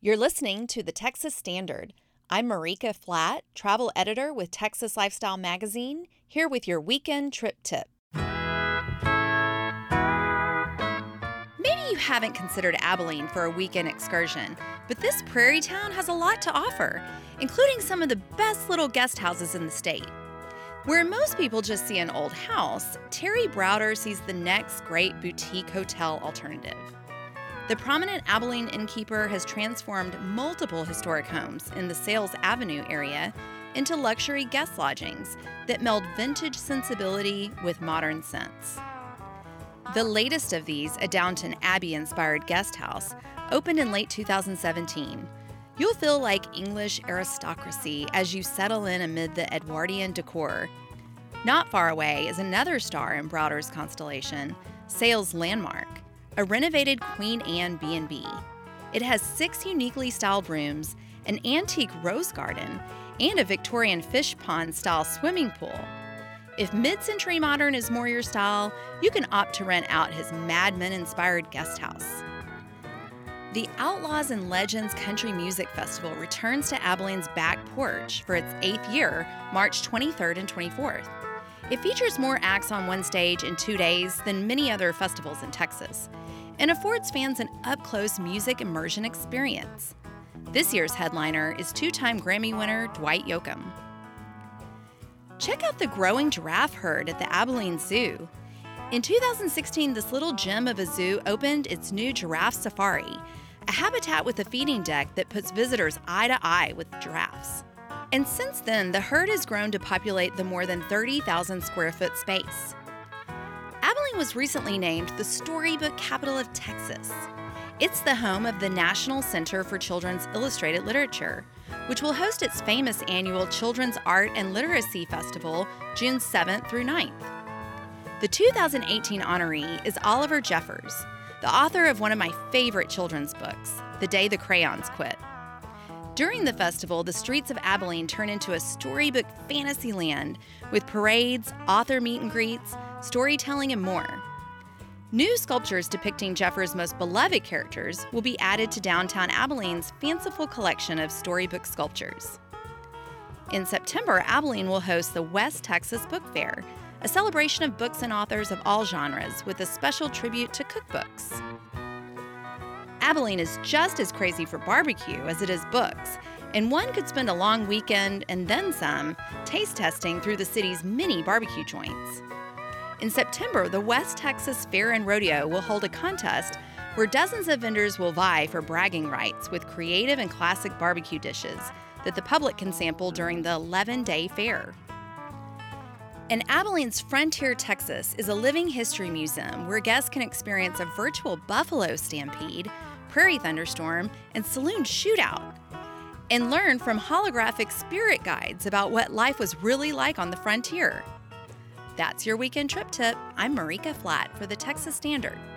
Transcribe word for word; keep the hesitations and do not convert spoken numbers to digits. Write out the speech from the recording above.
You're listening to the Texas Standard. I'm Marika Flatt, travel editor with Texas Lifestyle Magazine, here with your weekend trip tip. Maybe you haven't considered Abilene for a weekend excursion, but this prairie town has a lot to offer, including some of the best little guest houses in the state. Where most people just see an old house, Terry Browder sees the next great boutique hotel alternative. The prominent Abilene innkeeper has transformed multiple historic homes in the Sales Avenue area into luxury guest lodgings that meld vintage sensibility with modern sense. The latest of these, a Downton Abbey-inspired guest house, opened in late two thousand seventeen. You'll feel like English aristocracy as you settle in amid the Edwardian decor. Not far away is another star in Browder's constellation, Sales Landmark, a renovated Queen Anne B and B. It has six uniquely styled rooms, an antique rose garden, and a Victorian fish pond-style swimming pool. If mid-century modern is more your style, you can opt to rent out his Mad Men-inspired guest house. The Outlaws and Legends Country Music Festival returns to Abilene's back porch for its eighth year, March twenty-third and twenty-fourth. It features more acts on one stage in two days than many other festivals in Texas, and affords fans an up-close music immersion experience. This year's headliner is two-time Grammy winner Dwight Yoakam. Check out the growing giraffe herd at the Abilene Zoo. In two thousand sixteen, this little gem of a zoo opened its new Giraffe Safari, a habitat with a feeding deck that puts visitors eye to eye with giraffes. And since then, the herd has grown to populate the more than thirty thousand square foot space. Abilene was recently named the Storybook Capital of Texas. It's the home of the National Center for Children's Illustrated Literature, which will host its famous annual Children's Art and Literacy Festival June seventh through ninth. The two thousand eighteen honoree is Oliver Jeffers, the author of one of my favorite children's books, The Day the Crayons Quit. During the festival, the streets of Abilene turn into a storybook fantasy land with parades, author meet and greets, storytelling, and more. New sculptures depicting Jeffers' most beloved characters will be added to downtown Abilene's fanciful collection of storybook sculptures. In September, Abilene will host the West Texas Book Fair, a celebration of books and authors of all genres with a special tribute to cookbooks. Abilene is just as crazy for barbecue as it is books, and one could spend a long weekend and then some taste testing through the city's many barbecue joints. In September, the West Texas Fair and Rodeo will hold a contest where dozens of vendors will vie for bragging rights with creative and classic barbecue dishes that the public can sample during the eleven-day fair. And Abilene's Frontier Texas is a living history museum where guests can experience a virtual buffalo stampede, prairie thunderstorm, and saloon shootout, and learn from holographic spirit guides about what life was really like on the frontier. That's your weekend trip tip. I'm Marika Flatt for the Texas Standard.